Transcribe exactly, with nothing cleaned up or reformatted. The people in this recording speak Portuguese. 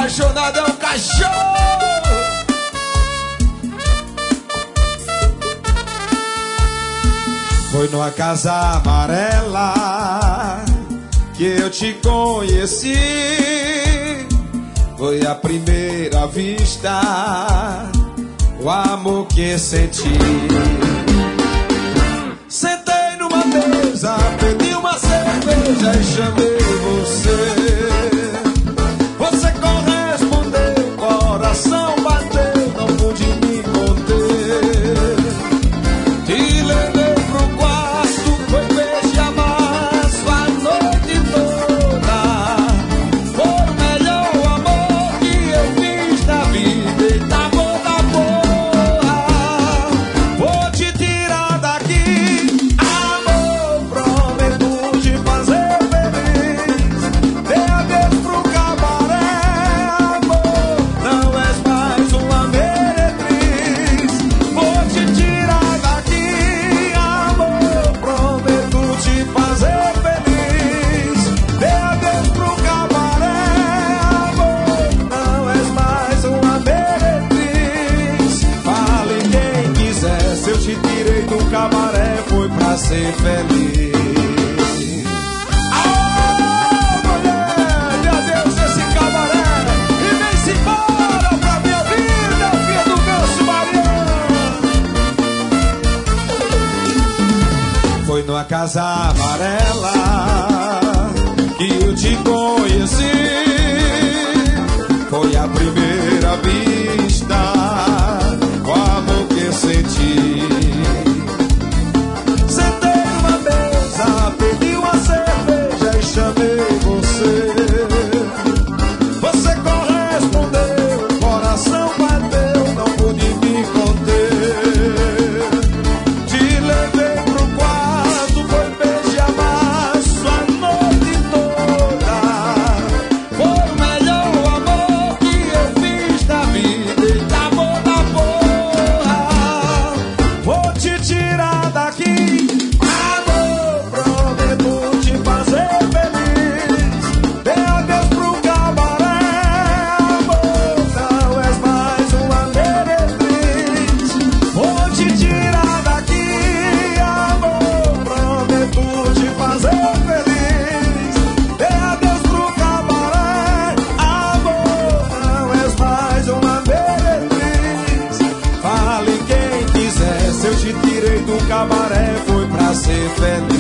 apaixonado é um cachorro. Foi numa casa amarela que eu te conheci. Foi a primeira vista, o amor que senti. Sentei numa mesa, pedi uma cerveja e chamei você. Você correspondeu, coração bateu, não pude me conter. Te levei pro quarto, foi beijo amasso a noite toda. Foi o melhor amor que eu fiz na vida. E tá bom, tá boa. Vou te tirar daqui, amor, prometo te fazer feliz. Dê adeus pro cabaré, amor, não és mais uma meretriz. Vou te tirar daqui, amor, prometo te fazer feliz. Dê adeus pro cabaré, amor, não és mais uma meretriz. Fale quem quiser, se eu te tirei do cabaré foi pra ser feliz. Aô, mulher, dê adeus esse cabaré e vem-se embora pra minha vida, filha do Ganso Mariano. Foi numa casa amarela que eu te conheci. Foi a primeira vista, o amor que senti. Sentei numa mesa, pedi uma cerveja e chamei você. Você correspondeu, coração bateu, não pude me conter. Te levei pro quarto, foi beijo amasso a noite toda. Foi o melhor amor que eu fiz na vida. E tá bom, tá porra. Vou te tirar daqui, amor, prometo te fazer feliz. Dê adeus pro cabaré, amor, não és mais uma meretriz. Vou te tirar daqui, amor, prometo te fazer feliz. Dê adeus pro cabaré, amor, não és mais uma meretriz. Fale quem quiser, se eu te tirei do cabaré foi pra ser feliz.